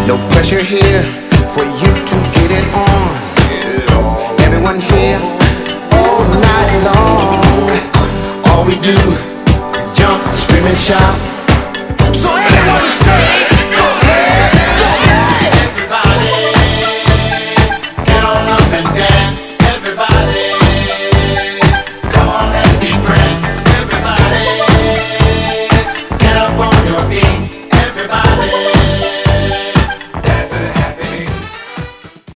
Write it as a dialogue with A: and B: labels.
A: No pressure here for you to get it on. Everyone here all night long. All we do is jump, scream and shout.